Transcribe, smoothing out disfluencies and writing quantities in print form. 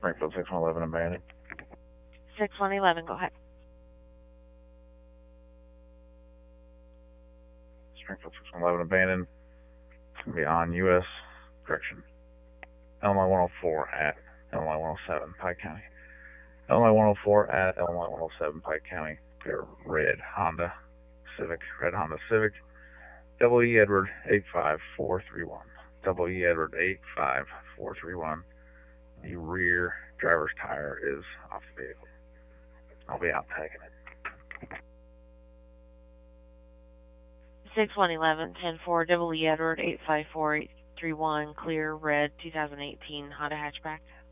Springfield 6111 abandoned. 6111, go ahead. Springfield 6111 abandoned. It's going to be on U.S. correction. Illinois 104 at Illinois 107, Pike County. Illinois 104 at Illinois 107, Pike County. Clear red Honda Civic. Double E Edward 85431. Double E Edward 85431. The rear driver's tire is off the vehicle. I'll be out tagging it. 6111, 104, Double E Edward 854831, clear red 2018 Honda hatchback.